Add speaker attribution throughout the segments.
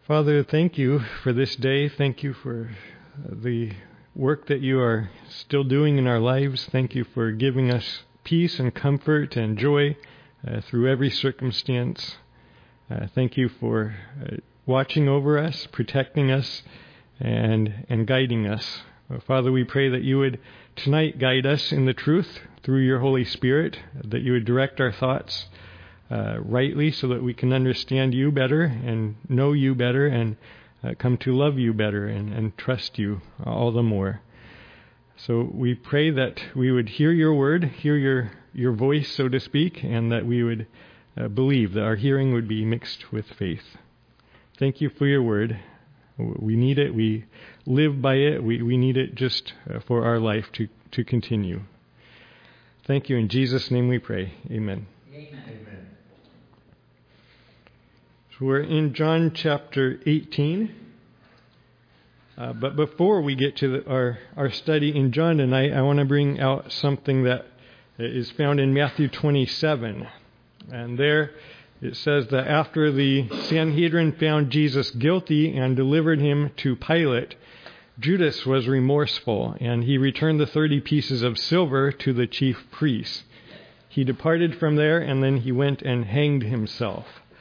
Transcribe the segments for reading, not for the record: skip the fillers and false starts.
Speaker 1: Father, thank you for this day. Thank you for the work that you are still doing in our lives. Thank you for giving us peace and comfort and joy through every circumstance. Thank you for watching over us, protecting us, and guiding us. Father, we pray that you would tonight guide us in the truth through your Holy Spirit, that you would direct our thoughts rightly so that we can understand you better and know you better and come to love you better and trust you all the more. So we pray that we would hear your word, hear your voice, so to speak, and that we would believe, that our hearing would be mixed with faith. Thank you for your word. We need it. We live by it. We need it just for our life to continue. Thank you. In Jesus' name we pray. Amen.
Speaker 2: Amen.
Speaker 1: So we're in John chapter 18. But before we get to our study in John tonight, I want to bring out something that is found in Matthew 27. And there it says that after the Sanhedrin found Jesus guilty and delivered him to Pilate, Judas was remorseful, and he returned the 30 pieces of silver to the chief priests. He departed from there, and then he went and hanged himself.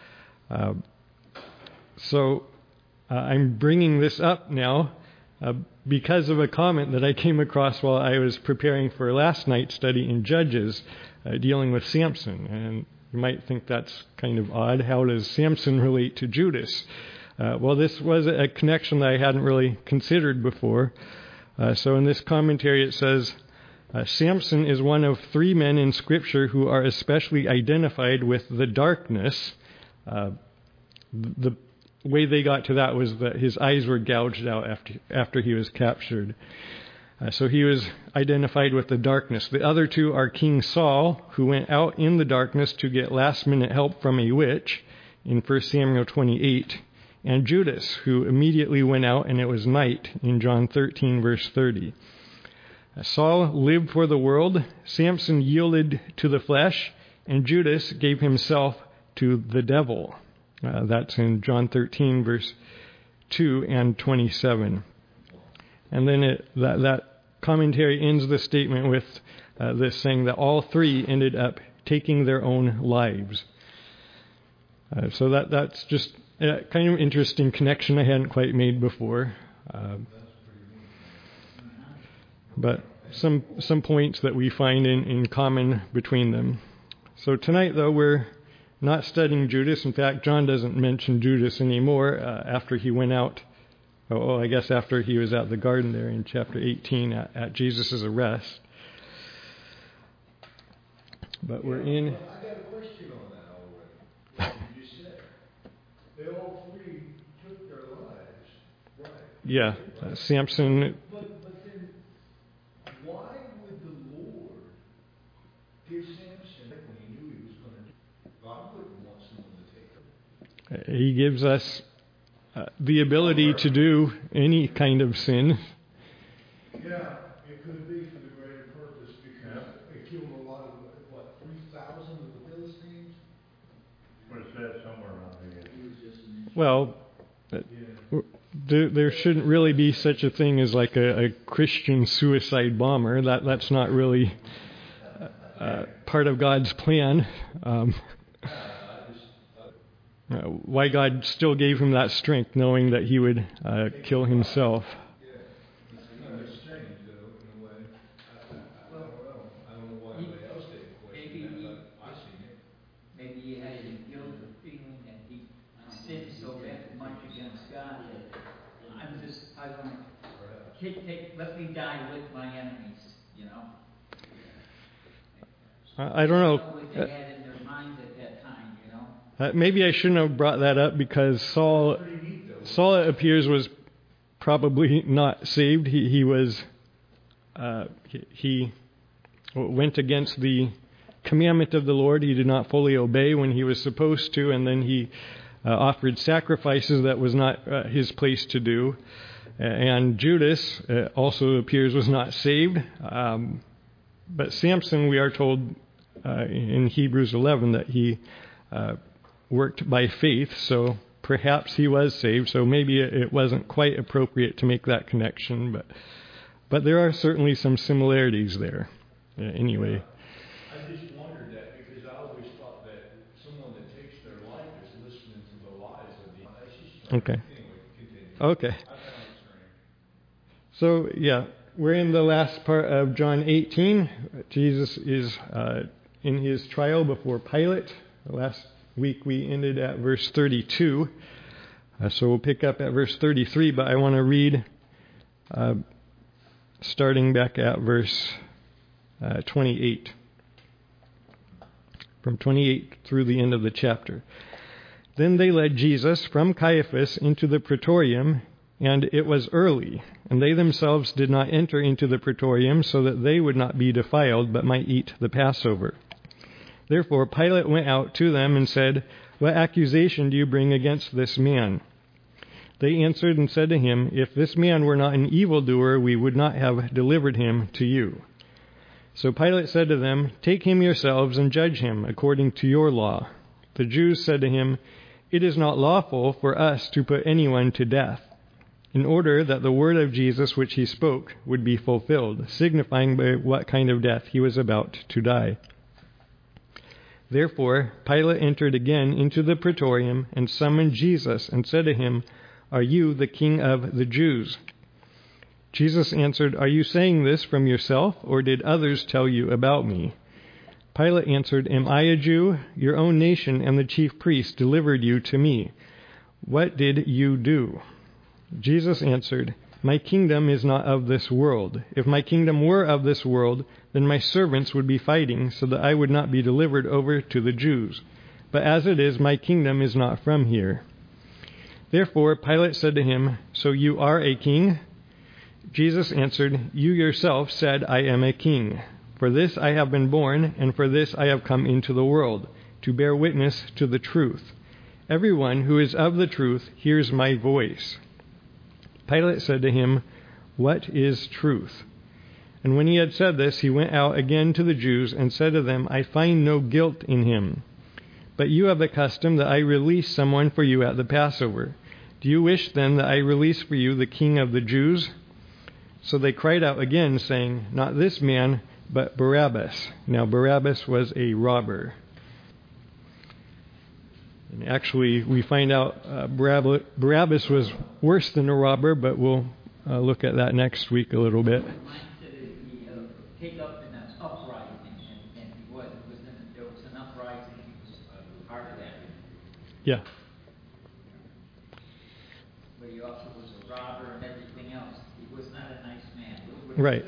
Speaker 1: I'm bringing this up now because of a comment that I came across while I was preparing for last night's study in Judges, dealing with Samson. And you might think that's kind of odd. How does Samson relate to Judas? Well, this was a connection that I hadn't really considered before. So in this commentary it says, Samson is one of 3 men in Scripture who are especially identified with the darkness. The way they got to that was that his eyes were gouged out after he was captured. So he was identified with the darkness. The other 2 are King Saul, who went out in the darkness to get last-minute help from a witch in 1 Samuel 28, and Judas, who immediately went out and it was night in John 13, verse 30. Saul lived for the world, Samson yielded to the flesh, and Judas gave himself to the devil. That's in John 13, verse 2 and 27. And then that commentary ends the statement with this saying that all 3 ended up taking their own lives. So that's just a kind of interesting connection I hadn't quite made before. But some points that we find in common between them. So tonight, though, we're not studying Judas. In fact, John doesn't mention Judas anymore after he went out. I guess after he was at the garden there in chapter 18 at Jesus' arrest. But we're in...
Speaker 3: I got a question on that already. You said they all 3 took their lives, right?
Speaker 1: Yeah, Samson...
Speaker 3: But then, why would the Lord give Samson when he knew he was going to do it? God wouldn't want someone to take him.
Speaker 1: He gives us the ability to do any kind of sin.
Speaker 3: Yeah, it could be for the greater purpose because it killed a lot of, 3,000 of the Philistines?
Speaker 4: What it says somewhere around here.
Speaker 1: Well, there shouldn't really be such a thing as like a Christian suicide bomber. That's not really part of God's plan. Why God still gave him that strength, knowing that he would kill himself.
Speaker 3: It's kind of strange, though, in a way. I don't know why anybody else didn't question that, but I seen it.
Speaker 2: Maybe he had a guilt or feeling that he sinned so much against God that I want to let me die with my enemies, you know.
Speaker 1: I don't know.
Speaker 2: What they had in their minds at that time, you know.
Speaker 1: Maybe I shouldn't have brought that up because Saul, it appears, was probably not saved. He went against the commandment of the Lord. He did not fully obey when he was supposed to, and then he offered sacrifices that was not his place to do. And Judas also appears was not saved. But Samson, we are told in Hebrews 11 that he worked by faith, so perhaps he was saved, so maybe it wasn't quite appropriate to make that connection, but there are certainly some similarities there. Anyway.
Speaker 3: I just wondered that because I always thought that someone that takes their life is listening to the lies of the...
Speaker 1: Okay.
Speaker 3: Anyway, continue.
Speaker 1: Okay.
Speaker 3: I found it strange.
Speaker 1: So, yeah, we're in the last part of John 18. Jesus is in his trial before Pilate. Last week we ended at verse 32. So we'll pick up at verse 33, but I want to read starting back at verse 28. From 28 through the end of the chapter. Then they led Jesus from Caiaphas into the praetorium, and it was early, and they themselves did not enter into the praetorium, so that they would not be defiled, but might eat the Passover. Therefore Pilate went out to them and said, "What accusation do you bring against this man?" They answered and said to him, "If this man were not an evildoer, we would not have delivered him to you." So Pilate said to them, "Take him yourselves and judge him according to your law." The Jews said to him, "It is not lawful for us to put anyone to death," in order that the word of Jesus which he spoke would be fulfilled, signifying by what kind of death he was about to die. Therefore Pilate entered again into the praetorium and summoned Jesus and said to him, "Are you the king of the Jews?" Jesus answered, "Are you saying this from yourself, or did others tell you about me?" Pilate answered, "Am I a Jew? Your own nation and the chief priests delivered you to me. What did you do?" Jesus answered, "My kingdom is not of this world. If my kingdom were of this world, then my servants would be fighting so that I would not be delivered over to the Jews. But as it is, my kingdom is not from here." Therefore Pilate said to him, "So you are a king?" Jesus answered, "You yourself said I am a king. For this I have been born, and for this I have come into the world, to bear witness to the truth. Everyone who is of the truth hears my voice." Pilate said to him, "What is truth?" And when he had said this, he went out again to the Jews and said to them, "I find no guilt in him. But you have the custom that I release someone for you at the Passover. Do you wish then that I release for you the king of the Jews?" So they cried out again, saying, "Not this man, but Barabbas." Now Barabbas was a robber. And actually, we find out Barabbas was worse than a robber, but we'll look at that next week a little bit.
Speaker 2: Mine said he take up in an uprising, and he was. There was an uprising. He was part of that.
Speaker 1: Yeah.
Speaker 2: But he also was a robber and everything else. He was not a nice man.
Speaker 1: Right.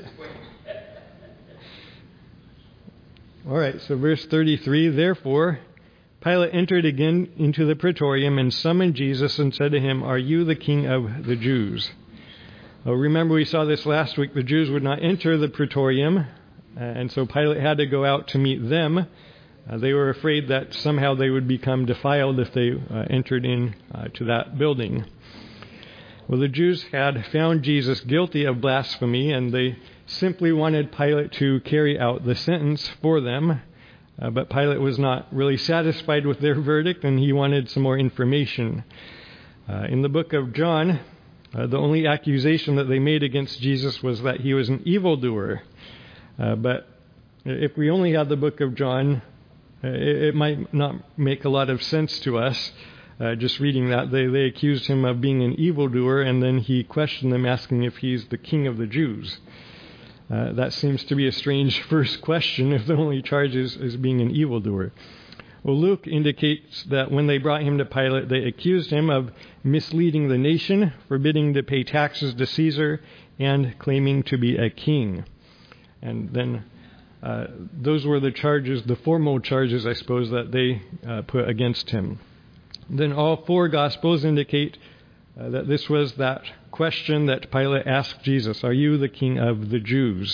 Speaker 1: All right, so verse 33, "Therefore Pilate entered again into the praetorium and summoned Jesus and said to him, 'Are you the king of the Jews?'" Remember, we saw this last week. The Jews would not enter the praetorium, and so Pilate had to go out to meet them. They were afraid that somehow they would become defiled if they entered in to that building. Well, the Jews had found Jesus guilty of blasphemy, and they simply wanted Pilate to carry out the sentence for them. But Pilate was not really satisfied with their verdict, and he wanted some more information. In the book of John, the only accusation that they made against Jesus was that he was an evildoer. But if we only had the book of John, it might not make a lot of sense to us. Just reading that, they accused him of being an evildoer, and then he questioned them, asking if he's the king of the Jews. That seems to be a strange first question if the only charge is being an evildoer. Well, Luke indicates that when they brought him to Pilate, they accused him of misleading the nation, forbidding to pay taxes to Caesar, and claiming to be a king. And then those were the charges, the formal charges, I suppose, that they put against him. Then all four Gospels indicate that this was that question that Pilate asked Jesus, "Are you the king of the Jews?"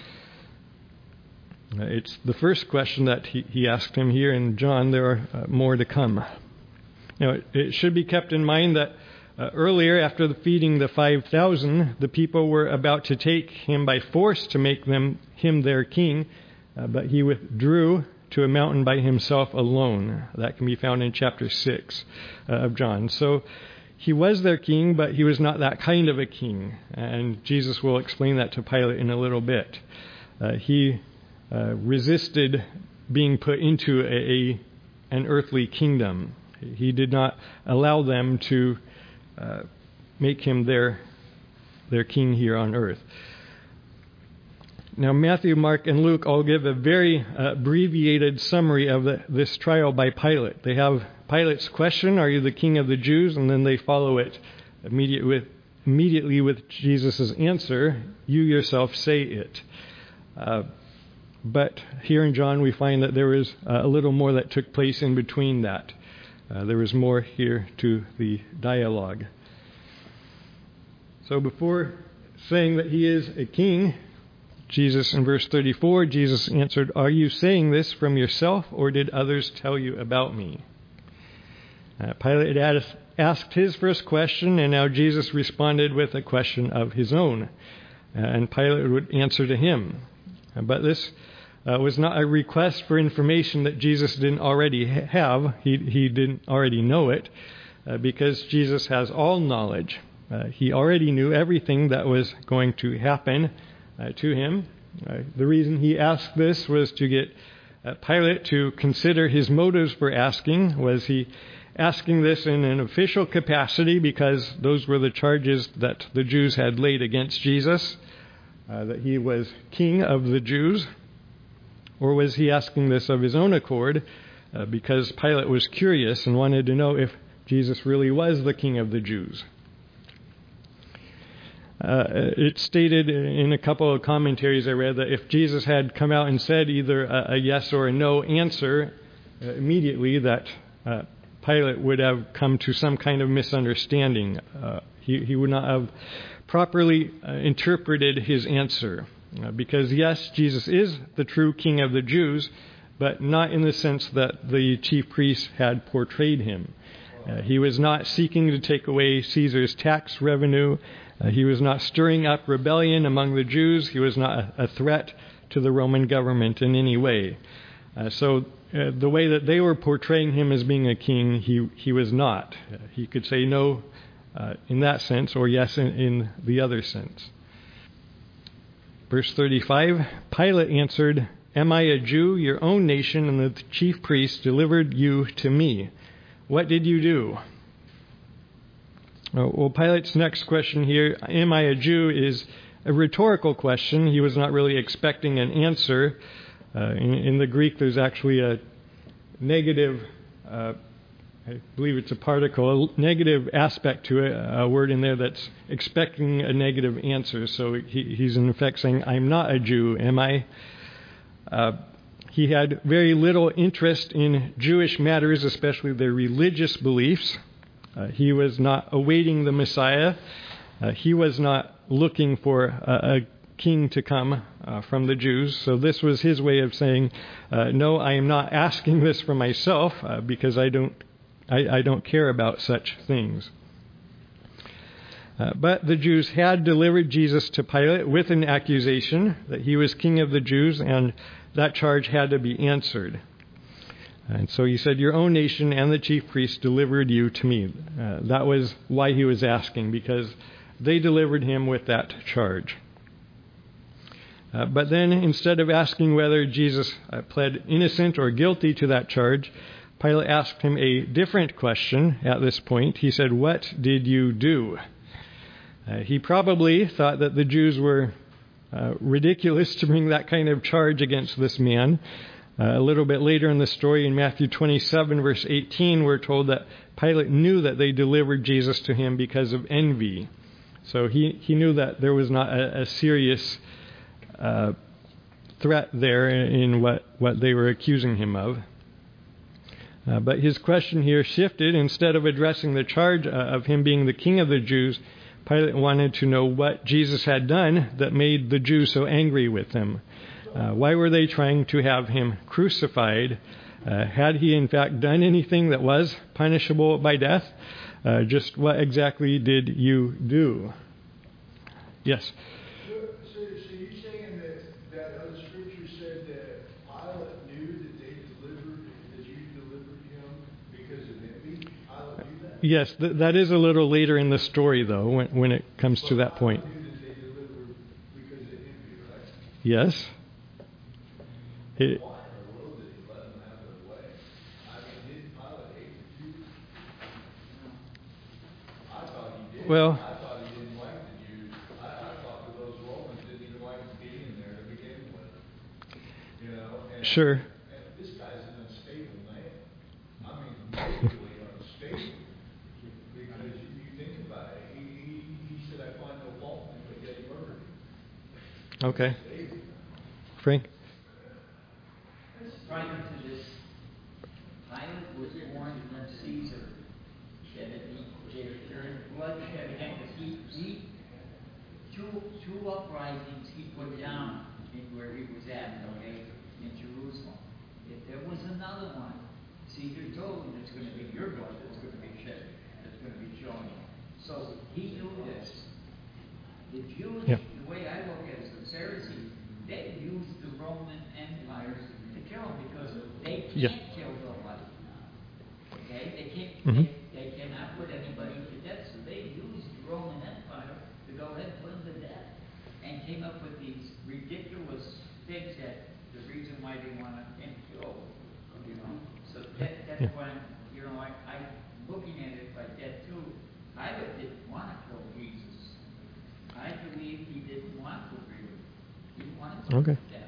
Speaker 1: It's the first question that he asked him here in John. There are more to come. Now, it should be kept in mind that earlier, after feeding the 5,000, the people were about to take him by force to make him their king, but he withdrew to a mountain by himself alone. That can be found in chapter 6 of John. So he was their king, but he was not that kind of a king. And Jesus will explain that to Pilate in a little bit. He resisted being put into an earthly kingdom. He did not allow them to make him their king here on earth. Now, Matthew, Mark, and Luke all give a very abbreviated summary of this trial by Pilate. They have Pilate's question, "Are you the king of the Jews?" And then they follow it immediately with Jesus' answer, "You yourself say it." But here in John, we find that there was a little more that took place in between that. There was more here to the dialogue. So before saying that he is a king, Jesus, in verse 34, Jesus answered, "Are you saying this from yourself, or did others tell you about me?" Pilate had asked his first question, and now Jesus responded with a question of his own. And Pilate would answer to him. But this was not a request for information that Jesus didn't already have. He didn't already know it, because Jesus has all knowledge. He already knew everything that was going to happen to him. The reason he asked this was to get Pilate to consider his motives for asking. Was he asking this in an official capacity because those were the charges that the Jews had laid against Jesus, that he was king of the Jews? Or was he asking this of his own accord because Pilate was curious and wanted to know if Jesus really was the king of the Jews? It's stated in a couple of commentaries I read that if Jesus had come out and said either a yes or a no answer immediately, that Pilate would have come to some kind of misunderstanding. He would not have properly interpreted his answer. Because yes, Jesus is the true king of the Jews, but not in the sense that the chief priests had portrayed him. He was not seeking to take away Caesar's tax revenue. He was not stirring up rebellion among the Jews. He was not a threat to the Roman government in any way. So the way that they were portraying him as being a king, he was not. He could say no in that sense, or yes in the other sense. Verse 35, Pilate answered, "Am I a Jew? Your own nation and the chief priests delivered you to me. What did you do?" Well, Pilate's next question here, "Am I a Jew?" is a rhetorical question. He was not really expecting an answer. In the Greek, there's actually a negative, I believe it's a particle, a negative aspect to it, a word in there that's expecting a negative answer. So he's in effect saying, "I'm not a Jew, am I?" He had very little interest in Jewish matters, especially their religious beliefs. He was not awaiting the Messiah. He was not looking for a king to come from the Jews. So this was his way of saying, no, I am not asking this for myself because I don't care about such things. But the Jews had delivered Jesus to Pilate with an accusation that he was king of the Jews, and that charge had to be answered. And so he said, "Your own nation and the chief priests delivered you to me." That was why he was asking, because they delivered him with that charge. But then, instead of asking whether Jesus pled innocent or guilty to that charge, Pilate asked him a different question at this point. He said, "What did you do?" He probably thought that the Jews were ridiculous to bring that kind of charge against this man. A little bit later in the story, in Matthew 27, verse 18, we're told that Pilate knew that they delivered Jesus to him because of envy. So he knew that there was not a serious threat there in what they were accusing him of. But his question here shifted. Instead of addressing the charge of him being the king of the Jews, Pilate wanted to know what Jesus had done that made the Jews so angry with him. Why were they trying to have him crucified? Had he in fact done anything that was punishable by death? Just what exactly did you do? Yes?
Speaker 3: So you're saying that other scripture said that Pilate knew that they
Speaker 1: Yes, that is a little later in the story, though, when it comes to that point. Yes.
Speaker 3: Why in the world did he let them have their way? I mean, did Pilate hate the Jews? I thought he did.
Speaker 1: Well,
Speaker 3: I thought he didn't like the Jews. I thought that those Romans didn't even like being there to begin with. You know? And,
Speaker 1: sure.
Speaker 3: and this guy's an unstable man. I mean, morally unstable. Because you think about it, he said, I find no fault in him, but yet he murdered him.
Speaker 1: Okay. Frank?
Speaker 2: Prior to this, Pilate was born from Caesar. There is bloodshed, and he two uprisings he put down in where he was at, okay, in Jerusalem. If there was another one, Caesar told him it's going to be your blood that's going to be shed, that's going to be shown. So he knew this. The Jews, the way I look at it, the Pharisees, they used the Roman empires to kill them because they can't kill nobody. Okay, they can't. They cannot put anybody to death, so they used the Roman Empire to go ahead and put them to death, and came up with these ridiculous things that the reason why they want him killed. You know, so that's why I'm looking at it like that too. Pilate didn't want to kill Jesus. I believe he didn't want to really. He wanted to
Speaker 1: Okay.
Speaker 2: death.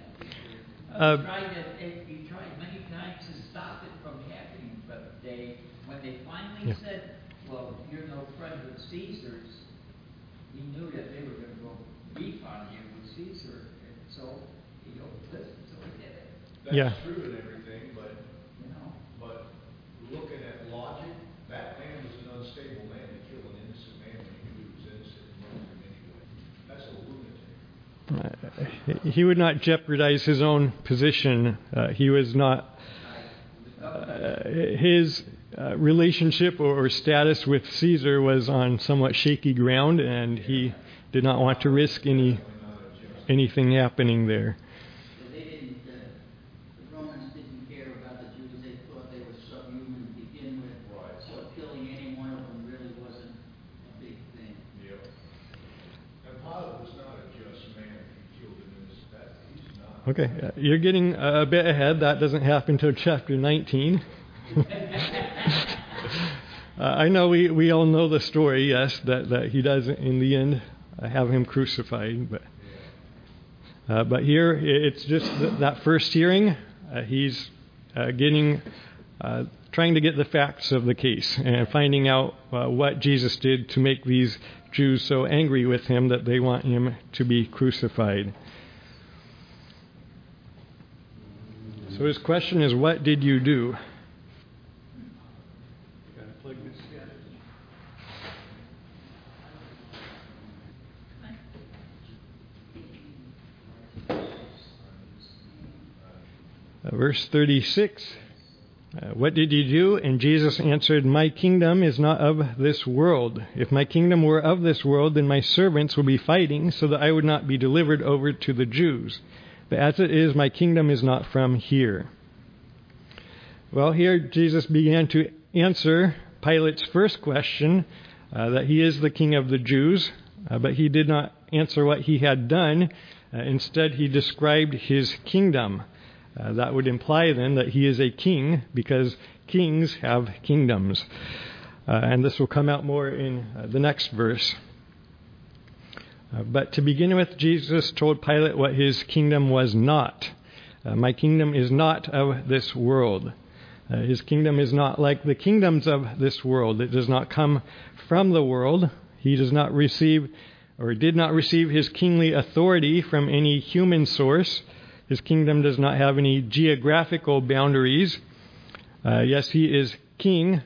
Speaker 2: He tried many times to stop it from happening, but when they finally said, well, you're no friend of Caesar's, he knew that they were going to go beef on you with Caesar, and so he listened, so he did it.
Speaker 3: That's true and everything, but
Speaker 2: You know?
Speaker 3: But looking at logic, that man was an unstable man to kill an innocent man when he knew he was innocent and murdered him anyway. That's a lunatic.
Speaker 1: He would not jeopardize his own position. He was not. His relationship or status with Caesar was on somewhat shaky ground, and he did not want to risk anything happening there.
Speaker 5: So they didn't, the Romans didn't care about the Jews. They thought they were subhuman to begin with.
Speaker 3: Right.
Speaker 5: So killing any one of them really wasn't a big thing.
Speaker 3: Yep. And Pilate was not a just man if he killed an innocent man. He's not.
Speaker 1: Okay, you're getting a bit ahead. That doesn't happen until chapter 19. I know we all know the story, yes, that he does in the end have him crucified. But here it's just that first hearing. He's trying to get the facts of the case and finding out what Jesus did to make these Jews so angry with him that they want him to be crucified. So his question is, what did you do? Verse 36, what did you do? And Jesus answered, my kingdom is not of this world. If my kingdom were of this world, then my servants would be fighting so that I would not be delivered over to the Jews. But as it is, my kingdom is not from here. Well, here Jesus began to answer Pilate's first question, that he is the king of the Jews, but he did not answer what he had done. Instead, he described his kingdom. That would imply then that he is a king, because kings have kingdoms. And this will come out more in the next verse. But to begin with, Jesus told Pilate what his kingdom was not. My kingdom is not of this world. His kingdom is not like the kingdoms of this world. It does not come from the world. He does not receive, or did not receive, his kingly authority from any human source. His kingdom does not have any geographical boundaries. Yes, he is king,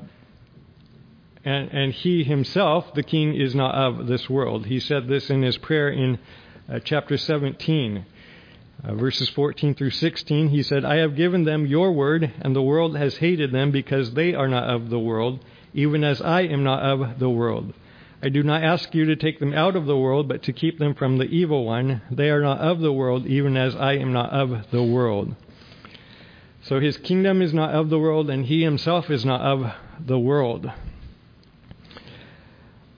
Speaker 1: and he himself, the king, is not of this world. He said this in his prayer in chapter 17, verses 14 through 16. He said, I have given them your word, and the world has hated them because they are not of the world, even as I am not of the world. I do not ask you to take them out of the world, but to keep them from the evil one. They are not of the world, even as I am not of the world. So his kingdom is not of the world, and he himself is not of the world.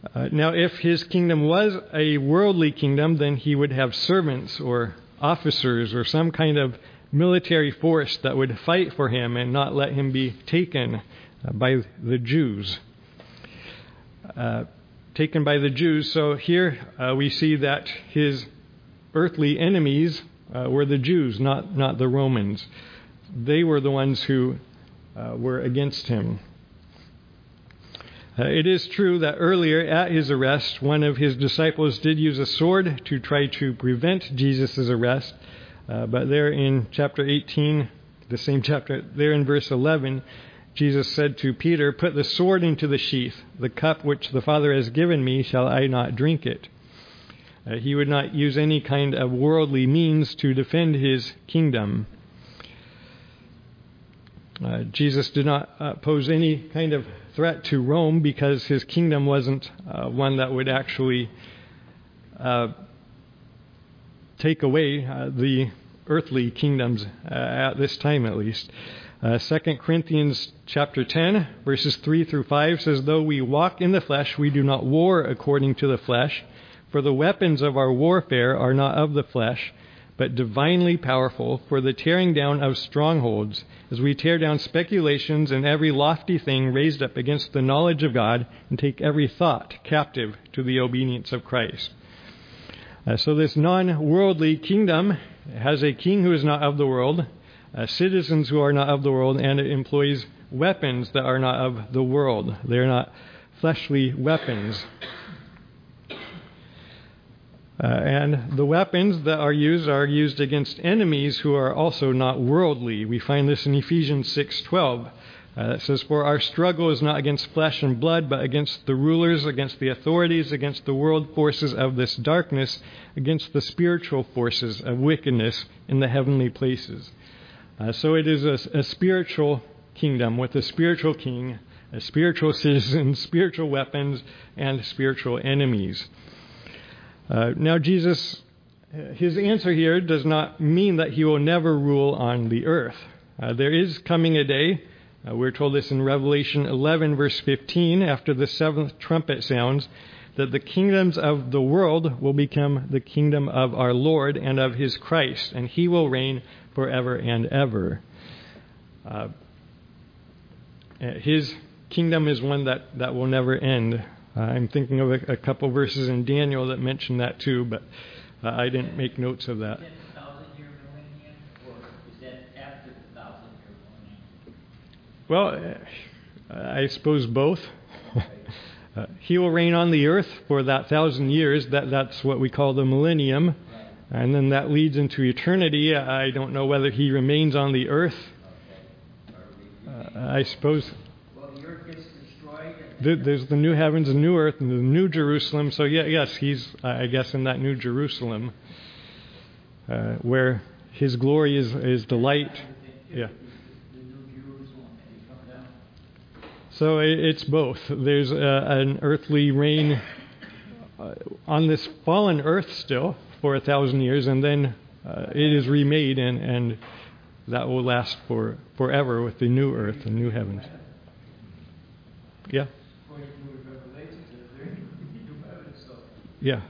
Speaker 1: Now, if his kingdom was a worldly kingdom, then he would have servants or officers or some kind of military force that would fight for him and not let him be taken by the Jews. Taken by the Jews. So here we see that his earthly enemies were the Jews, not the Romans. They were the ones who were against him. It is true that earlier at his arrest, one of his disciples did use a sword to try to prevent Jesus' arrest. But there in chapter 18, the same chapter, there in verse 11, Jesus said to Peter, "Put the sword into the sheath. The cup which the Father has given me, shall I not drink it?" He would not use any kind of worldly means to defend his kingdom. Jesus did not pose any kind of threat to Rome because his kingdom wasn't one that would actually take away the earthly kingdoms at this time, at least. 2 Corinthians chapter 10, verses 3 through 5 says, "Though we walk in the flesh, we do not war according to the flesh. For the weapons of our warfare are not of the flesh, but divinely powerful for the tearing down of strongholds, as we tear down speculations and every lofty thing raised up against the knowledge of God, and take every thought captive to the obedience of Christ." So this non-worldly kingdom has a king who is not of the world, citizens who are not of the world, and it employs weapons that are not of the world. They are not fleshly weapons. And the weapons that are used against enemies who are also not worldly. We find this in Ephesians 6:12. It says, "For our struggle is not against flesh and blood, but against the rulers, against the authorities, against the world forces of this darkness, against the spiritual forces of wickedness in the heavenly places." So it is a spiritual kingdom with a spiritual king, a spiritual citizen, spiritual weapons, and spiritual enemies. Now Jesus, his answer here does not mean that he will never rule on the earth. There is coming a day, we're told this in Revelation 11 verse 15, after the seventh trumpet sounds, that the kingdoms of the world will become the kingdom of our Lord and of his Christ, and he will reign forever and ever. His kingdom is one that will never end. I'm thinking of a couple verses in Daniel that mention that too, but I didn't make notes of that.
Speaker 2: Is that the 1,000-year millennium, or is that after the 1,000-year millennium?
Speaker 1: Well, I suppose both. He will reign on the earth for that 1,000 years. That's what we call the millennium. And then that leads into eternity. I don't know whether he remains on the earth. I suppose
Speaker 2: Well, the earth gets destroyed.
Speaker 1: there's the new heavens and new earth and the new Jerusalem. So yes, he's, I guess, in that new Jerusalem where his glory is the light. Yeah.
Speaker 2: The new Jerusalem that he come down.
Speaker 1: So it's both. There's an earthly reign on this fallen earth still for 1,000 years, and then it is remade, and that will last forever with the new earth and new heavens. Yeah. Yeah.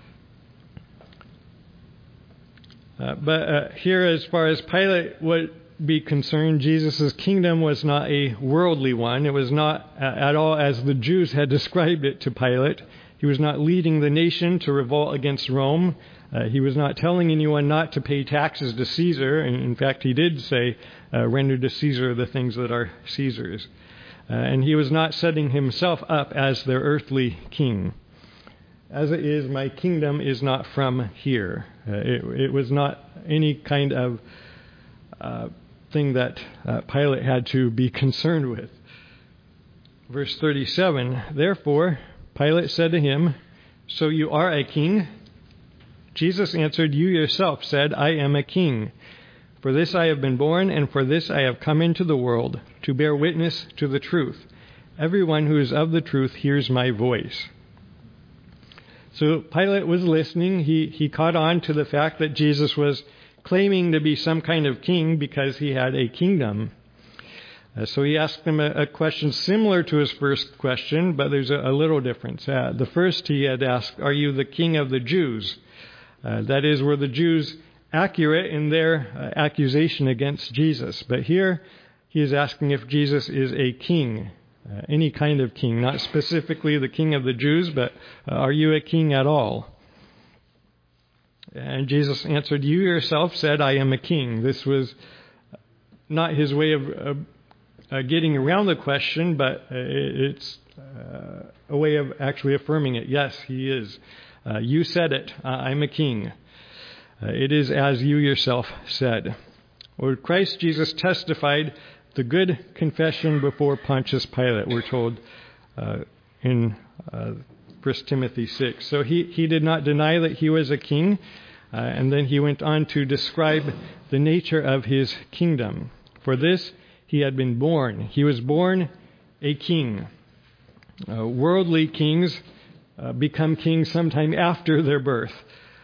Speaker 1: But here, as far as Pilate would be concerned, Jesus' kingdom was not a worldly one. It was not at all as the Jews had described it to Pilate. He was not leading the nation to revolt against Rome. He was not telling anyone not to pay taxes to Caesar. And in fact, he did say, render to Caesar the things that are Caesar's. And he was not setting himself up as their earthly king. As it is, my kingdom is not from here. It was not any kind of thing that Pilate had to be concerned with. Verse 37, therefore, Pilate said to him, so you are a king? Jesus answered, you yourself said, I am a king. For this I have been born, and for this I have come into the world, to bear witness to the truth. Everyone who is of the truth hears my voice. So Pilate was listening. He caught on to the fact that Jesus was claiming to be some kind of king because he had a kingdom. So he asked them a question similar to his first question, but there's a little difference. The first he had asked, "Are you the king of the Jews?" That is, were the Jews accurate in their accusation against Jesus? But here he is asking if Jesus is a king, any kind of king, not specifically the king of the Jews, but are you a king at all? And Jesus answered, "You yourself said I am a king." This was not his way of getting around the question, but it's a way of actually affirming it. Yes, he is. You said it. I'm a king. It is as you yourself said. Lord Christ Jesus testified the good confession before Pontius Pilate, we're told in 1 Timothy 6. So he did not deny that he was a king, and then he went on to describe the nature of his kingdom. For this he had been born. He was born a king. Worldly kings become kings sometime after their birth,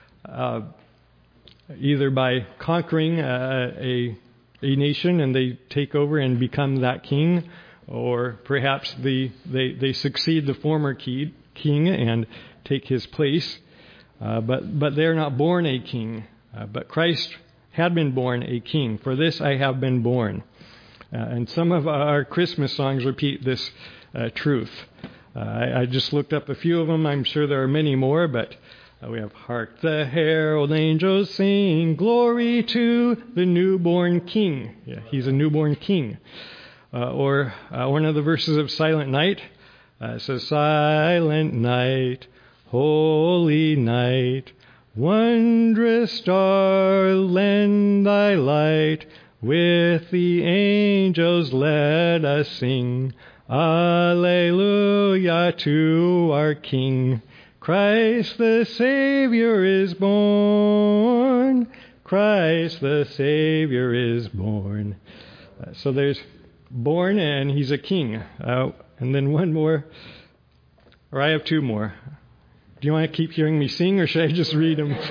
Speaker 1: either by conquering a nation and they take over and become that king, or perhaps they succeed the former king and take his place. But they're not born a king. But Christ had been born a king. For this I have been born. And some of our Christmas songs repeat this truth. I just looked up a few of them. I'm sure there are many more, but we have "Hark the herald angels sing, glory to the newborn king." Yeah, he's a newborn king. Or one of the verses of Silent Night says, "Silent night, holy night, wondrous star, lend thy light. With the angels let us sing, Alleluia to our King. Christ the Savior is born. Christ the Savior is born." So there's born and he's a king. And then one more, or I have two more. Do you want to keep hearing me sing, or should I just read them?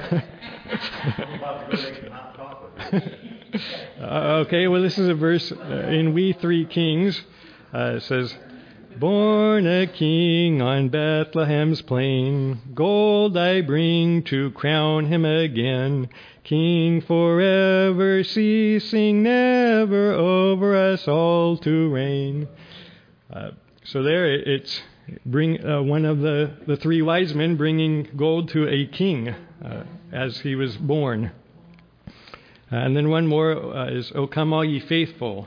Speaker 1: Okay, well, this is a verse in We Three Kings. It says, "Born a king on Bethlehem's plain, gold I bring to crown him again. King forever, ceasing never over us all to reign." So there it's one of the three wise men bringing gold to a king as he was born. And then one more is, "O come all ye faithful."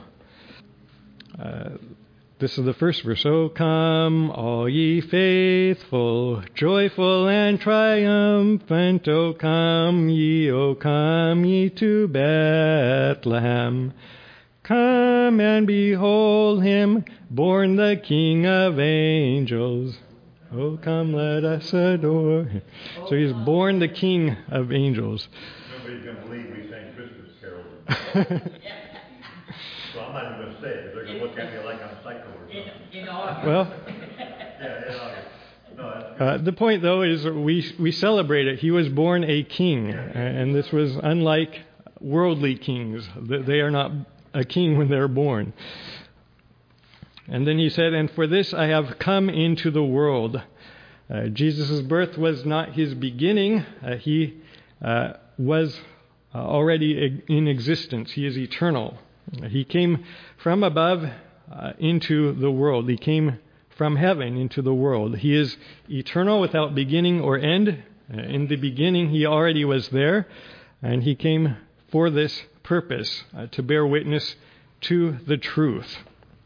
Speaker 1: This is the first verse. "O come all ye faithful, joyful and triumphant. O come ye to Bethlehem. Come and behold him, born the King of angels. Oh, come, let us adore him." So he's born the King of angels.
Speaker 4: Nobody's going to believe we sang Christmas carols. So I'm not even going to say it. They're going to look at me like I'm psycho or something.
Speaker 2: In August.
Speaker 1: Well,
Speaker 4: Yeah, in August. No, that's
Speaker 1: the point, though, is we celebrate it. He was born a king, and this was unlike worldly kings. They are not a king when they're born. And then he said, "And for this I have come into the world." Jesus' birth was not his beginning. He was already in existence. He is eternal. He came from above into the world. He came from heaven into the world. He is eternal without beginning or end. In the beginning, he already was there, and he came for this purpose, to bear witness to the truth.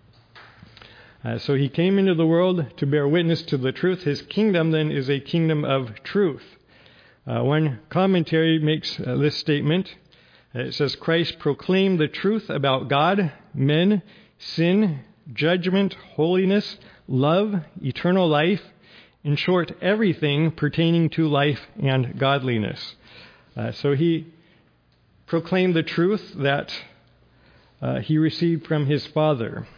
Speaker 1: So he came into the world to bear witness to the truth. His kingdom then is a kingdom of truth. One commentary makes this statement. It says, "Christ proclaimed the truth about God, men, sin, judgment, holiness, love, eternal life, in short, everything pertaining to life and godliness." So he proclaimed the truth that he received from his Father.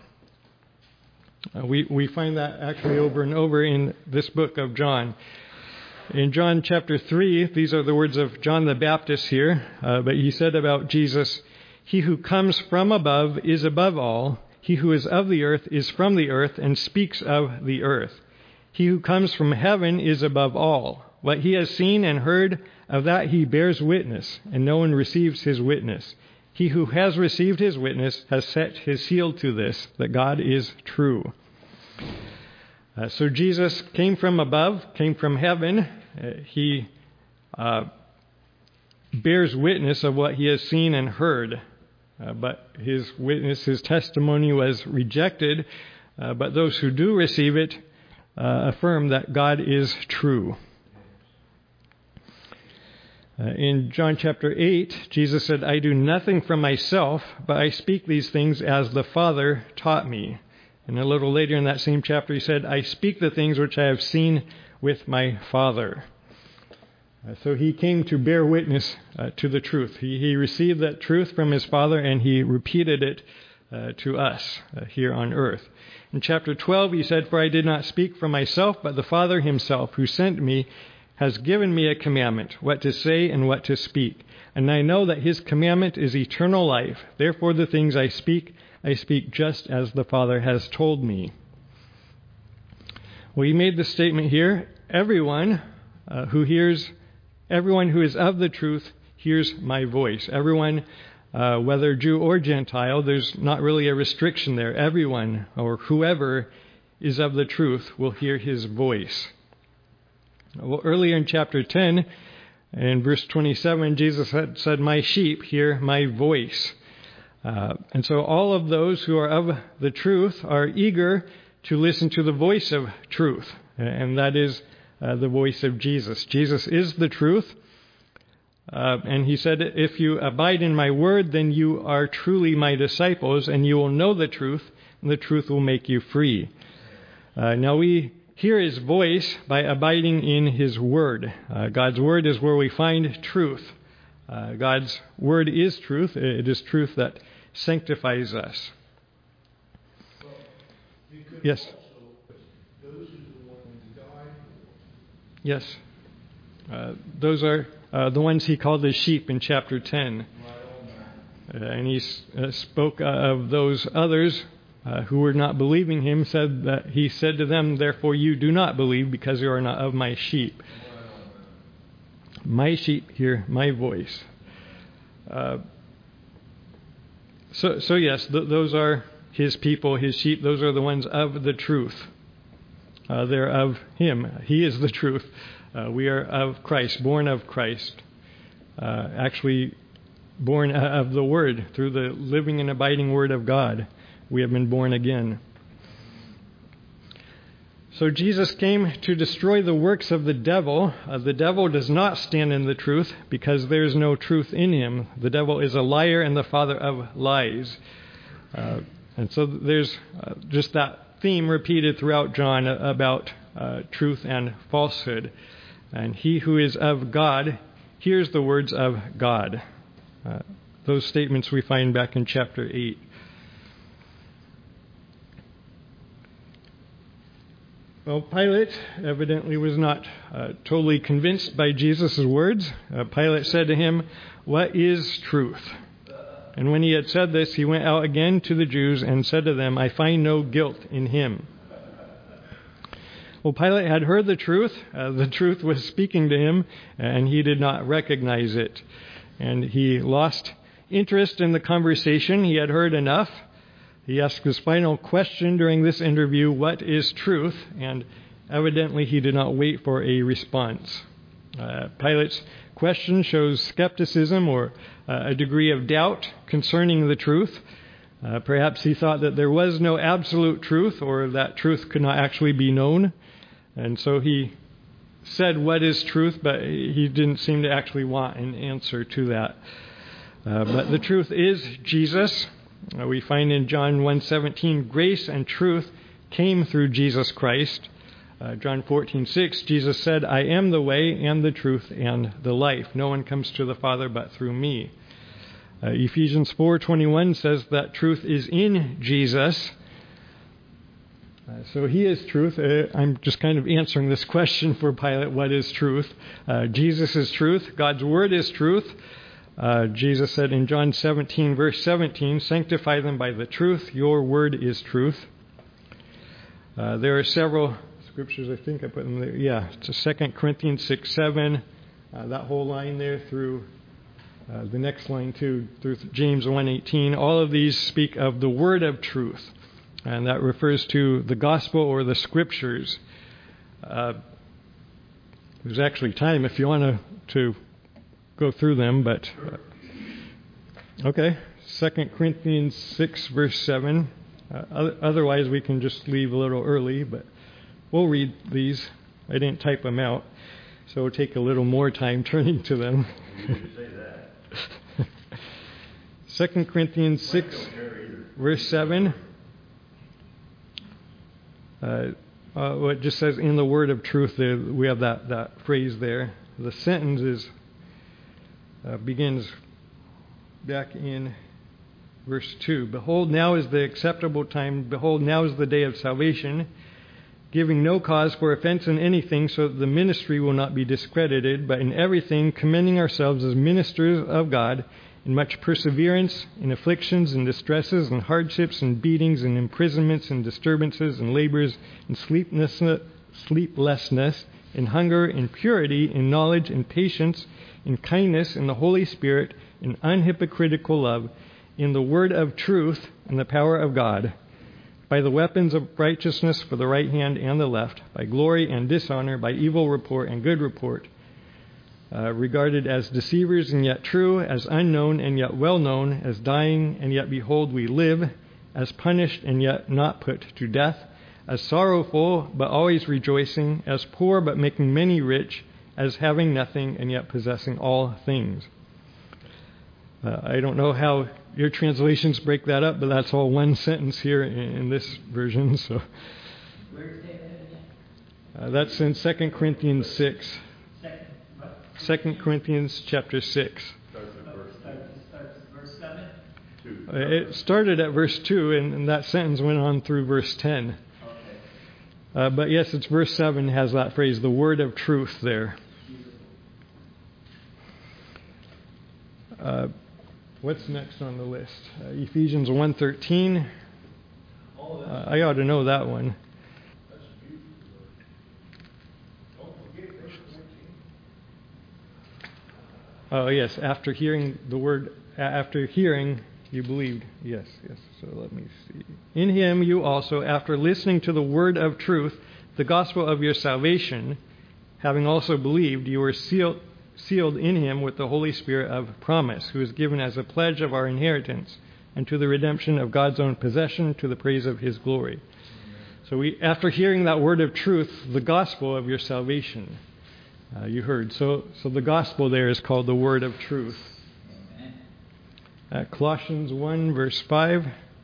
Speaker 1: We find that actually over and over in this book of John. In John chapter 3, these are the words of John the Baptist here, but he said about Jesus, "He who comes from above is above all. He who is of the earth is from the earth and speaks of the earth. He who comes from heaven is above all. What he has seen and heard, of that he bears witness, and no one receives his witness. He who has received his witness has set his seal to this, that God is true. So Jesus came from above, came from heaven. He bears witness of what he has seen and heard. But his witness, his testimony was rejected. But those who do receive it affirm that God is true. In John chapter 8, Jesus said, I do nothing from myself, but I speak these things as the Father taught me. And a little later in that same chapter, he said, I speak the things which I have seen with my Father. So he came to bear witness to the truth. He received that truth from his Father, and he repeated it to us here on earth. In chapter 12, he said, For I did not speak from myself, but the Father himself, who sent me, has given me a commandment, what to say and what to speak. And I know that his commandment is eternal life. Therefore the things I speak just as the Father has told me. Well, he made the statement here, everyone who is of the truth hears my voice. Everyone, whether Jew or Gentile, there's not really a restriction there. Everyone or whoever is of the truth will hear his voice. Well, earlier in chapter 10, in verse 27, Jesus had said, My sheep hear my voice. And so all of those who are of the truth are eager to listen to the voice of truth. And that is the voice of Jesus. Jesus is the truth. And he said, If you abide in my word, then you are truly my disciples, and you will know the truth, and the truth will make you free. Now we hear his voice by abiding in his word. God's word is where we find truth. God's word is truth. It is truth that sanctifies us. Yes.
Speaker 3: Those are the ones who died.
Speaker 1: Yes. Those are the ones he called his sheep in chapter 10. And he spoke of those others who were not believing him, said that he said to them, Therefore you do not believe, because you are not of my sheep. My sheep hear my voice. So yes, those are his people, his sheep. Those are the ones of the truth. They're of him. He is the truth. We are of Christ, born of Christ. Actually, born of the Word, through the living and abiding Word of God. We have been born again. So Jesus came to destroy the works of the devil. The devil does not stand in the truth because there is no truth in him. The devil is a liar and the father of lies. And so there's just that theme repeated throughout John about truth and falsehood. And he who is of God hears the words of God. Those statements we find back in chapter 8. Well, Pilate evidently was not totally convinced by Jesus' words. Pilate said to him, What is truth? And when he had said this, he went out again to the Jews and said to them, I find no guilt in him. Well, Pilate had heard the truth. The truth was speaking to him, and he did not recognize it. And he lost interest in the conversation. He had heard enough. He asked his final question during this interview, What is truth? And evidently he did not wait for a response. Pilate's question shows skepticism or a degree of doubt concerning the truth. Perhaps he thought that there was no absolute truth, or that truth could not actually be known. And so he said, What is truth? But he didn't seem to actually want an answer to that. But the truth is Jesus. We find in John 1:17, grace and truth came through Jesus Christ. John 14:6, Jesus said, I am the way and the truth and the life. No one comes to the Father but through me. Ephesians 4:21 says that truth is in Jesus. So he is truth. I'm just kind of answering this question for Pilate, what is truth? Jesus is truth. God's word is truth. Jesus said in John 17, verse 17, "Sanctify them by the truth. Your word is truth." There are several scriptures, I think I put them there. Yeah, to 2 Corinthians 6, 7, that whole line there through the next line too, through James 1:18. All of these speak of the word of truth, and that refers to the gospel or the scriptures. There's actually time if you want to go through them, but okay. 2 Corinthians 6, verse 7. Otherwise, we can just leave a little early, but we'll read these. I didn't type them out, so it'll take a little more time turning to them.
Speaker 4: You didn't say that.
Speaker 1: 2 Corinthians 6, verse 7. It just says, "In the word of truth," there, we have that phrase there. The sentence begins back in verse 2. "Behold, now is the acceptable time. Behold, now is the day of salvation, giving no cause for offense in anything, so that the ministry will not be discredited, but in everything commending ourselves as ministers of God, in much perseverance, in afflictions and distresses and hardships and beatings and imprisonments and disturbances and labors and sleeplessness, in hunger, in purity, in knowledge, in patience, in kindness, in the Holy Spirit, in unhypocritical love, in the word of truth, in the power of God, by the weapons of righteousness for the right hand and the left, by glory and dishonor, by evil report and good report, regarded as deceivers and yet true, as unknown and yet well known, as dying and yet behold we live, as punished and yet not put to death, as sorrowful but always rejoicing, as poor but making many rich, as having nothing and yet possessing all things." I don't know how your translations break that up, but that's all one sentence here in this version. So
Speaker 2: Where is that again?
Speaker 1: that's in 2 Corinthians 6. 2 Corinthians chapter 6.
Speaker 2: Starts at verse 7?
Speaker 1: It started at verse 2, and that sentence went on through verse 10.
Speaker 2: Okay.
Speaker 1: But yes, it's verse 7 has that phrase, the word of truth there. What's next on the list? Ephesians 1:13. I ought to know that one.
Speaker 3: That's beautiful. Don't forget verse 14.
Speaker 1: Oh, yes, after hearing the word, after hearing, you believed. Yes. So let me see. "In him you also, after listening to the word of truth, the gospel of your salvation, having also believed, you were sealed in him with the Holy Spirit of promise, who is given as a pledge of our inheritance, and to the redemption of God's own possession, to the praise of his glory." So after hearing that word of truth, the gospel of your salvation, you heard. So the gospel there is called the word of truth.
Speaker 2: Amen.
Speaker 1: Colossians 1, verse 5.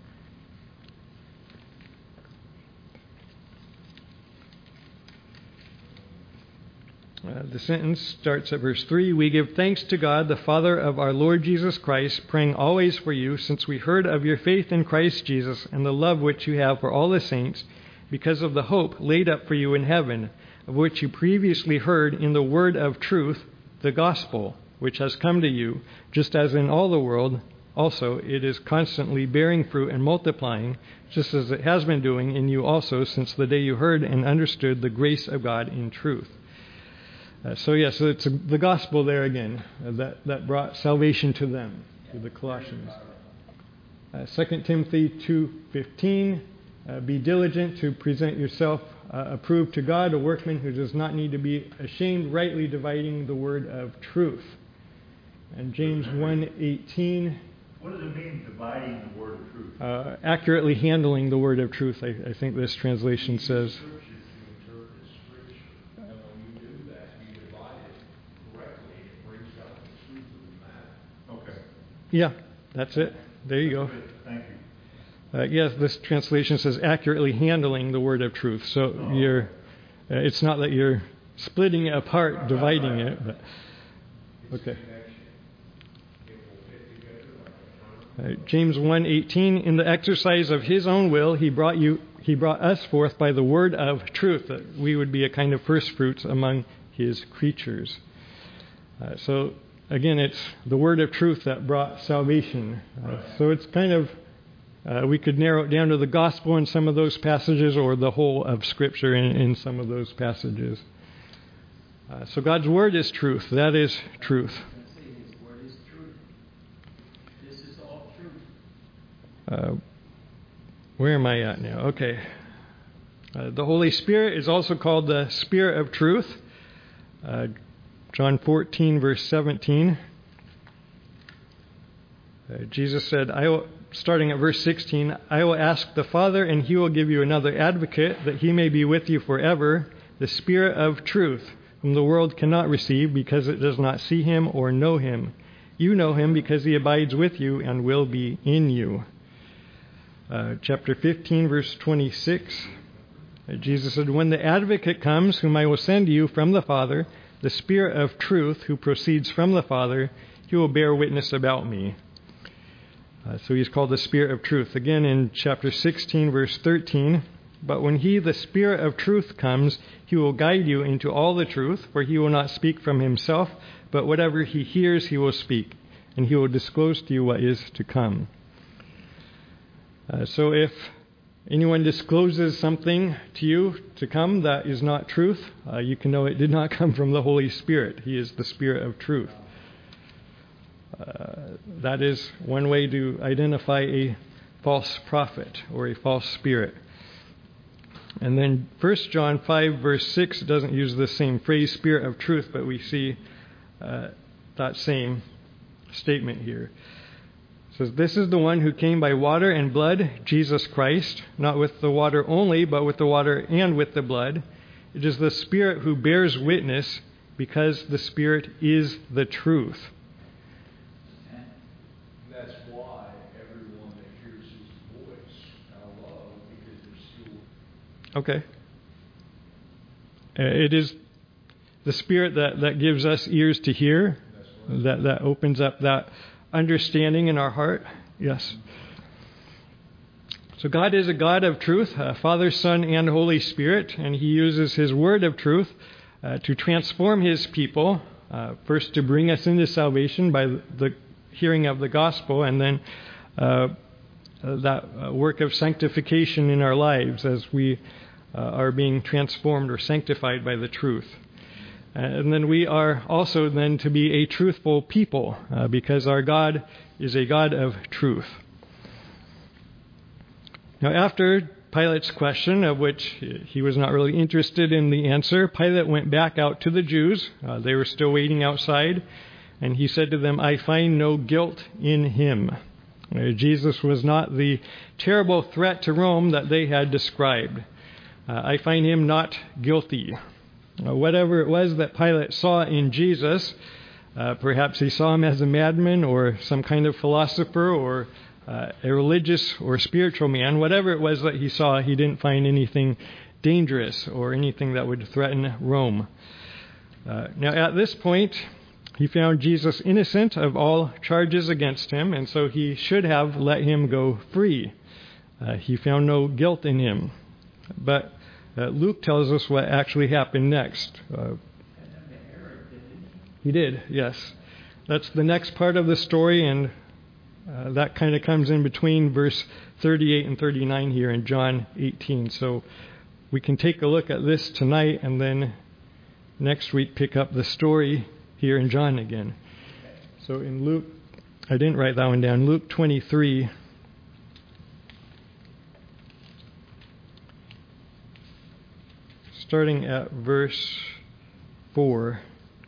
Speaker 1: The sentence starts at verse 3. "We give thanks to God, the Father of our Lord Jesus Christ, praying always for you, since we heard of your faith in Christ Jesus and the love which you have for all the saints, because of the hope laid up for you in heaven, of which you previously heard in the word of truth, the gospel, which has come to you, just as in all the world also it is constantly bearing fruit and multiplying, just as it has been doing in you also since the day you heard and understood the grace of God in truth." So it's the gospel there again that brought salvation to them, to the Colossians. 2 Timothy 2:15, "Be diligent to present yourself approved to God, a workman who does not need to be ashamed, rightly dividing the word of truth." And James 1:18.
Speaker 4: What does it mean, dividing the word of truth?
Speaker 1: Accurately handling the word of truth, I think this translation says.
Speaker 3: Scripture to interpret Scripture. And when you do that, you divide it correctly, it brings out the truth of the matter.
Speaker 4: Okay.
Speaker 1: Yeah, that's it. There you go.
Speaker 4: Good. Thank you.
Speaker 1: Yes, this translation says accurately handling the word of truth. So it's not that you're splitting it apart, dividing it, but okay. James 1:18, "In the exercise of his own will, he brought us forth by the word of truth," that we would be a kind of first fruits among his creatures. So again, it's the word of truth that brought salvation. So it's kind of, we could narrow it down to the gospel in some of those passages, or the whole of Scripture in some of those passages. So God's word is truth. That is truth.
Speaker 2: His word is truth. This is all truth.
Speaker 1: Where am I at now? Okay. The Holy Spirit is also called the Spirit of Truth. John 14, verse 17. Jesus said, starting at verse 16, I will ask the Father, and He will give you another advocate, that He may be with you forever, the Spirit of truth, whom the world cannot receive, because it does not see Him or know Him. You know Him, because He abides with you and will be in you. Chapter 15, verse 26. Jesus said, when the advocate comes, whom I will send you from the Father, the Spirit of truth, who proceeds from the Father, He will bear witness about me. So He's called the Spirit of truth. Again, in chapter 16, verse 13, but when He, the Spirit of truth, comes, He will guide you into all the truth, for He will not speak from Himself, but whatever He hears, He will speak, and He will disclose to you what is to come. So if anyone discloses something to you to come that is not truth, you can know it did not come from the Holy Spirit. He is the Spirit of truth. That is one way to identify a false prophet or a false spirit. And then 1 John 5, verse 6 doesn't use the same phrase, Spirit of truth, but we see that same statement here. It says, this is the one who came by water and blood, Jesus Christ, not with the water only, but with the water and with the blood. It is the Spirit who bears witness, because the Spirit is the truth.
Speaker 3: And that's why everyone that hears His voice I love, because they're still...
Speaker 1: Okay. It is the Spirit that gives us ears to hear, that opens up that understanding in our heart. Yes. So God is a God of truth, Father, Son, and Holy Spirit, and He uses His word of truth to transform His people, first to bring us into salvation by the hearing of the gospel, and then that work of sanctification in our lives as we are being transformed or sanctified by the truth. And then we are also then to be a truthful people, because our God is a God of truth. Now, after Pilate's question, of which he was not really interested in the answer, Pilate went back out to the Jews. They were still waiting outside. And he said to them, I find no guilt in him. Jesus was not the terrible threat to Rome that they had described. I find him not guilty. Whatever it was that Pilate saw in Jesus, perhaps he saw him as a madman or some kind of philosopher or a religious or spiritual man. Whatever it was that he saw, he didn't find anything dangerous or anything that would threaten Rome. Now, at this point, he found Jesus innocent of all charges against him, and so he should have let him go free. He found no guilt in him. But Luke tells us what actually happened next. He did, yes. That's the next part of the story, and that kind of comes in between verse 38 and 39 here in John 18. So we can take a look at this tonight, and then next week pick up the story here in John again. So in Luke, I didn't write that one down, Luke 23. Starting at verse 4.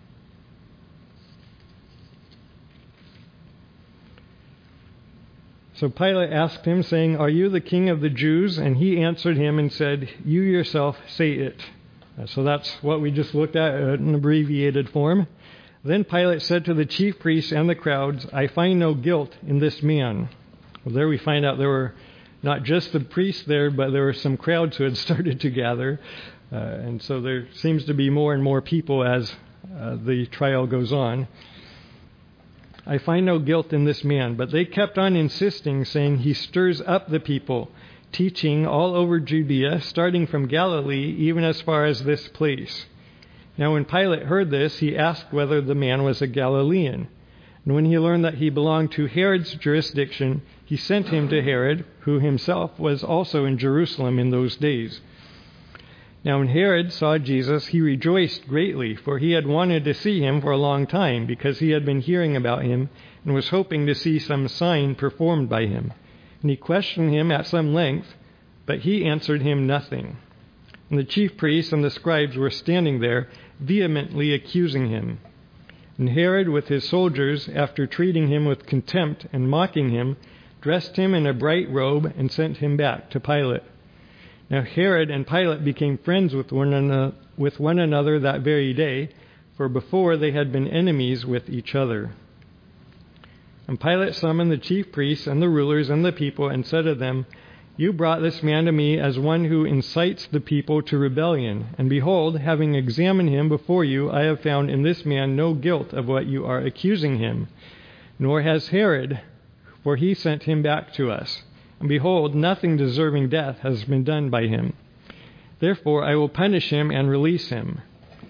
Speaker 1: So Pilate asked him, saying, Are you the king of the Jews? And he answered him and said, You yourself say it. So that's what we just looked at in abbreviated form. Then Pilate said to the chief priests and the crowds, I find no guilt in this man. Well, there we find out there were not just the priests there, but there were some crowds who had started to gather. And so there seems to be more and more people as the trial goes on. I find no guilt in this man. But they kept on insisting, saying, He stirs up the people, teaching all over Judea, starting from Galilee, even as far as this place. Now when Pilate heard this, he asked whether the man was a Galilean. And when he learned that he belonged to Herod's jurisdiction, he sent him to Herod, who himself was also in Jerusalem in those days. Now when Herod saw Jesus, he rejoiced greatly, for he had wanted to see him for a long time, because he had been hearing about him and was hoping to see some sign performed by him. And he questioned him at some length, but he answered him nothing. And the chief priests and the scribes were standing there, vehemently accusing him. And Herod, with his soldiers, after treating him with contempt and mocking him, dressed him in a bright robe and sent him back to Pilate. Now Herod and Pilate became friends with one another that very day, for before they had been enemies with each other. And Pilate summoned the chief priests and the rulers and the people and said to them, "You brought this man to me as one who incites the people to rebellion. And behold, having examined him before you, I have found in this man no guilt of what you are accusing him. Nor has Herod, for he sent him back to us. And behold, nothing deserving death has been done by him. Therefore, I will punish him and release him."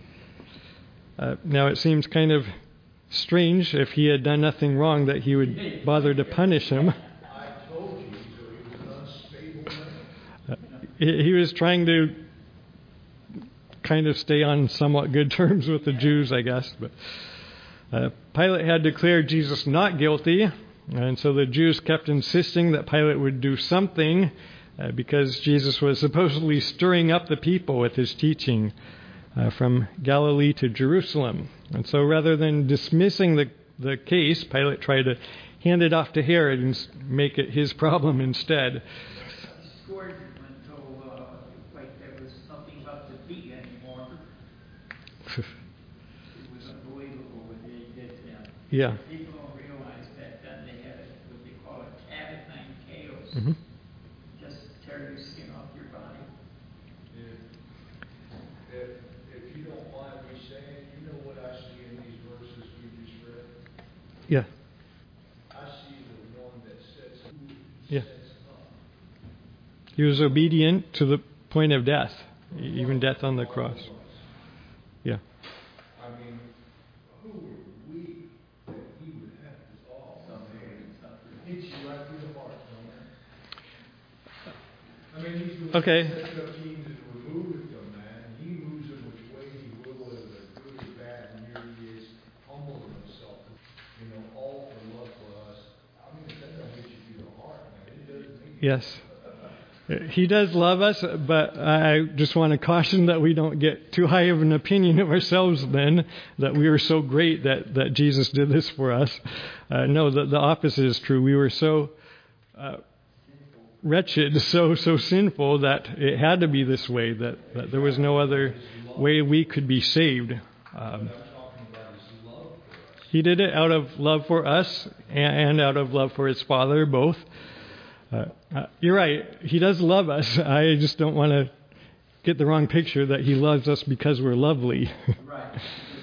Speaker 1: Now, it seems kind of strange if he had done nothing wrong that he would bother to punish him.
Speaker 3: I told you, so he was an unstable man.
Speaker 1: He was trying to kind of stay on somewhat good terms with the Jews, I guess. But Pilate had declared Jesus not guilty, and so the Jews kept insisting that Pilate would do something because Jesus was supposedly stirring up the people with his teaching from Galilee to Jerusalem. And so rather than dismissing the case, Pilate tried to hand it off to Herod and make it his problem instead.
Speaker 2: Scourged until like there was nothing left to be anymore. It was unbelievable what they did then.
Speaker 1: Yeah.
Speaker 2: People don't realize that then they had what they call a catatine chaos.
Speaker 1: Mm-hmm.
Speaker 2: Just tear your skin off your body.
Speaker 3: If you don't mind me saying, you know what I see in these verses we just read?
Speaker 1: Yeah.
Speaker 3: I see the one that sets who
Speaker 1: Yeah.
Speaker 3: sets up.
Speaker 1: He was obedient to the point of death, even death on the cross. Yeah.
Speaker 3: I mean, who were we that he would have this all? Hits you right through the heart, don't it? I mean, he's the
Speaker 1: Okay.
Speaker 3: one that sets up teams and removeth them, man. He moves them which way he will, whether they're good or bad. And here he is, humbling himself, all for love for us. I mean, if that don't hit you through the heart, man, it doesn't hit you.
Speaker 1: Yes. He does love us, but I just want to caution that we don't get too high of an opinion of ourselves then, that we were so great that Jesus did this for us. No, the opposite is true. We were so wretched, so sinful that it had to be this way, that there was no other way we could be saved. He did it out of love for us and out of love for his Father, both. You're right. He does love us. I just don't want to get the wrong picture that he loves us because we're lovely.
Speaker 2: Right.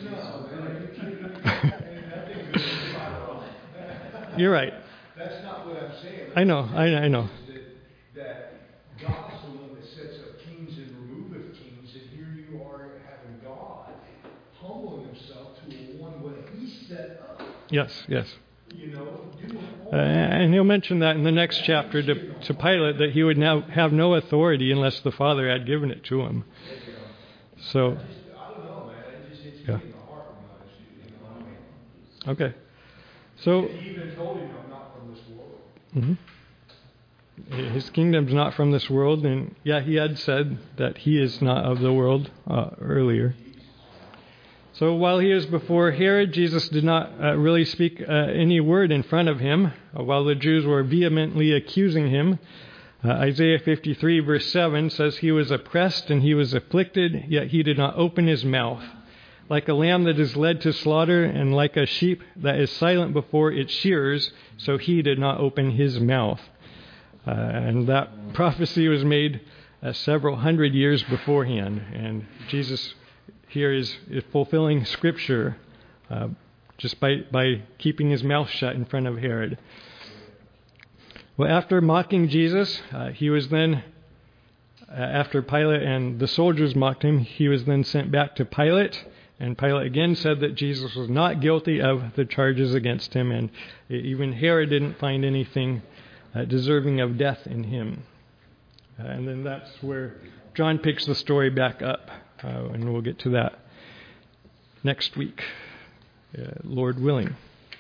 Speaker 1: You're right.
Speaker 3: That's not what I'm saying.
Speaker 1: I know.
Speaker 3: That God's the one that sets up kings and removeth kings, and here you are having God humbling himself to a one what he set up.
Speaker 1: Yes.
Speaker 3: Doing all
Speaker 1: And he'll mention that in the next chapter to Pilate, that he would now have no authority unless the Father had given it to him. So,
Speaker 3: I don't know, man. It just hits me in the heart when I see.
Speaker 1: okay. So,
Speaker 3: He even told him, I'm not from this world.
Speaker 1: mm-hmm. His kingdom's not from this world, and yeah, he had said that he is not of the world earlier. So while he was before Herod, Jesus did not really speak any word in front of him, while the Jews were vehemently accusing him. Isaiah 53 verse 7 says, "He was oppressed and he was afflicted, yet he did not open his mouth. Like a lamb that is led to slaughter, and like a sheep that is silent before its shearers, so he did not open his mouth." And that prophecy was made several hundred years beforehand. And Jesus here is fulfilling Scripture just by keeping his mouth shut in front of Herod. Well, after mocking Jesus, he was then, after Pilate and the soldiers mocked him, he was then sent back to Pilate. And Pilate again said that Jesus was not guilty of the charges against him, and even Herod didn't find anything deserving of death in him. And then that's where John picks the story back up, and we'll get to that next week, Lord willing.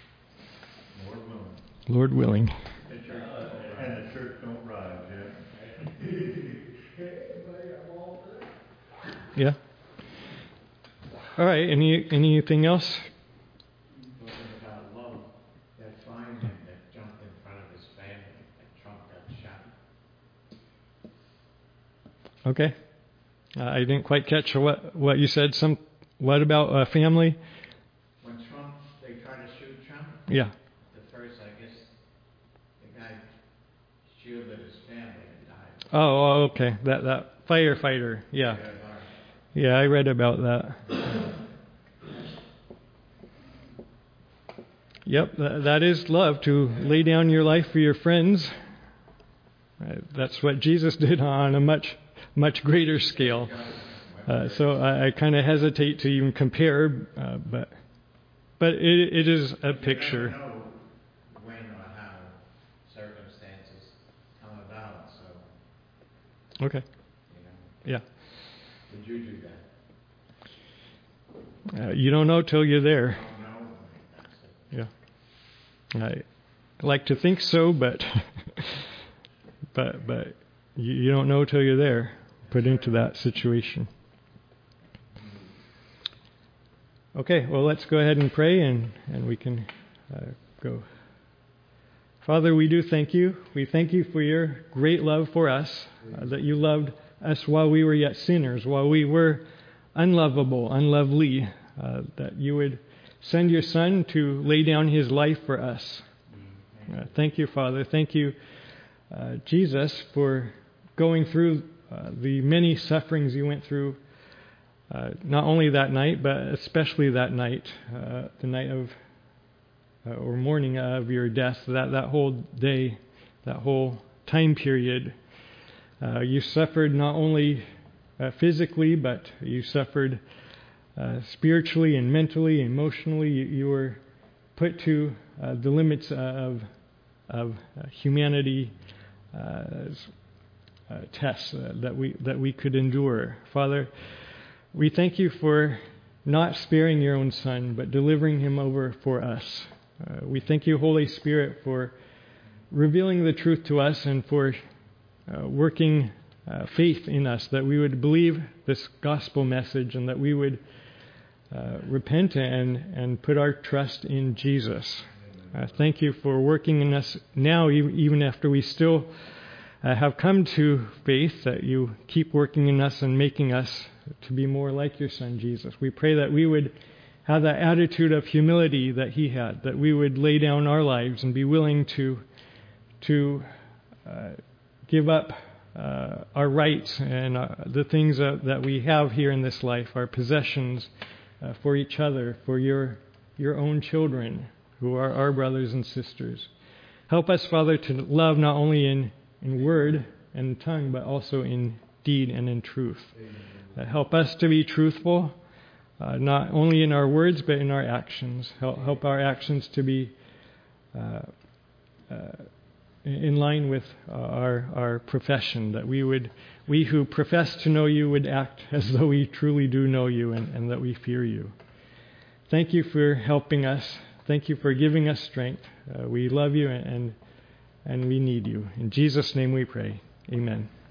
Speaker 1: Lord willing.
Speaker 4: And the church don't rise,
Speaker 1: Yeah. All right. Anything else?
Speaker 6: Talking about love, that fireman that jumped in front of his family, that Trump got shot.
Speaker 1: Okay. I didn't quite catch what you said. What about family?
Speaker 6: When they tried to shoot Trump,
Speaker 1: Yeah.
Speaker 6: the first, I guess, the guy shielded his family and died.
Speaker 1: Oh, okay. That firefighter. Yeah. Yeah, I read about that. Yep, that is love, to lay down your life for your friends. That's what Jesus did on a much greater scale. So I kind of hesitate to even compare, but it is a picture.
Speaker 6: You never know when or how circumstances come about, so,
Speaker 1: Okay. Yeah.
Speaker 6: would you do that?
Speaker 1: You don't know till you're there.
Speaker 6: No, that's it.
Speaker 1: Yeah. I like to think so, but but you don't know till you're there, put into that situation. Okay, well, let's go ahead and pray, and we can go. Father, we do thank you. We thank you for your great love for us, that you loved us while we were yet sinners, while we were unlovable, unlovely, that you would send your Son to lay down his life for us. Thank you, Father. Thank you, Jesus, for going through the many sufferings you went through, not only that night, but especially that night, the night of or morning of your death, that whole day, that whole time period. You suffered not only physically, but you suffered spiritually and mentally, emotionally. You were put to the limits of humanity tests that we could endure. Father, we thank you for not sparing your own Son, but delivering him over for us. We thank you, Holy Spirit, for revealing the truth to us and for working faith in us, that we would believe this gospel message and that we would repent and put our trust in Jesus. Thank you for working in us now, even after we still have come to faith, that you keep working in us and making us to be more like your Son, Jesus. We pray that we would have that attitude of humility that he had, that we would lay down our lives and be willing to give up our rights and the things that we have here in this life, our possessions, for each other, for your own children who are our brothers and sisters. Help us, Father, to love not only in word and tongue, but also in deed and in truth. Help us to be truthful, not only in our words, but in our actions. Help our actions to be in line with our profession, that we who profess to know you would act as though we truly do know you and that we fear you. Thank you for helping us. Thank you for giving us strength. We love you and we need you. In Jesus' name we pray. Amen.